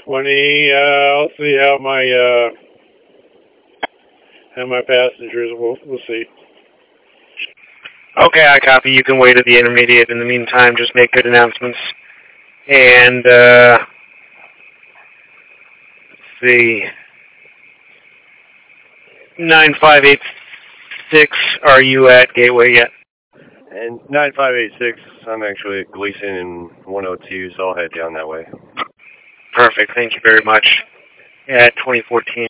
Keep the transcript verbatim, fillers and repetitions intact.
twenty, uh, I'll see how my, uh, how my passengers, we'll, we'll see. Okay, I copy. You can wait at the intermediate. In the meantime, just make good announcements. And, uh, let's see. nine five eight six, are you at Gateway yet? And nine five eight six, I'm actually at Gleason and one oh two, so I'll head down that way. Perfect. Thank you very much. At twenty fourteen.